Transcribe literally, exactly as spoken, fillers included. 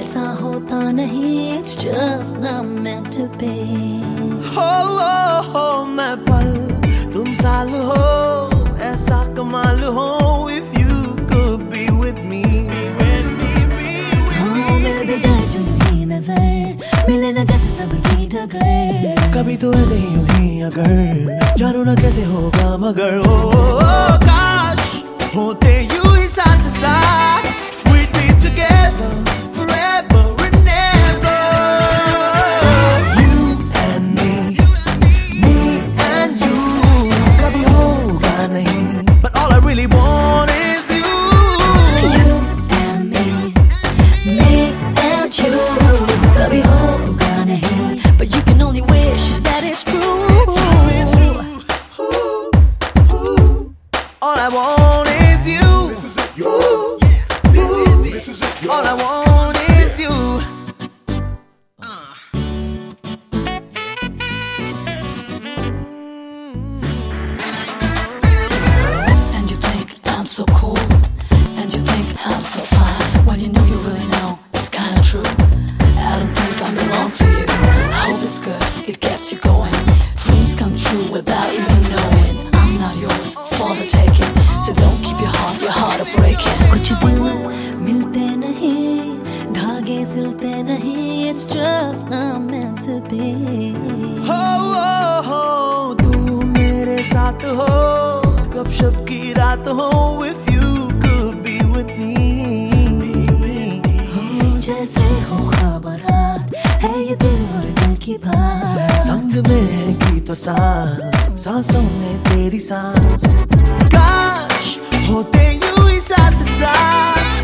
ऐसा होता नहीं, it's just not meant to be. हो हो हो मैं पल तुम साल हो, ऐसा कमाल हो. If you could be with me, with me, be with हाँ me. मिल भी जाए जो ही नजर, मिले न जैसे सबकी डगर. कभी तो ऐसे ही यूं ही अगर जानू ना कैसे होगा मगर. ओ, ओ काश होते यूं ही साथ साथ, we'd be together forever and ever. You and me, me and you. कभी होगा नहीं, but all I really want is you. You and me, me and you. कभी होगा नहीं, but you can only wish that it's true. All I want is you. All I want is you. And you think I'm so cool, and you think I'm so fine, when you know you really know it's kinda true. I don't think I'm the wrong for you. I hope it's good, it gets you going. Dreams come true without even knowing. I'm not yours for the taking, so don't keep your heart, your heart a breaking. कुछ दिल मिलते नहीं, धागे सिलते नहीं, it's just not meant to be. हो हो हो तू मेरे साथ हो, गपशप की रात हो. If you could be with me. हो जैसे हो खबरात, है ये दिल और दिल की बात. संग में है गीत और सांस, सांसों में तेरी सांस. काश होते यूं ही साथ साथ,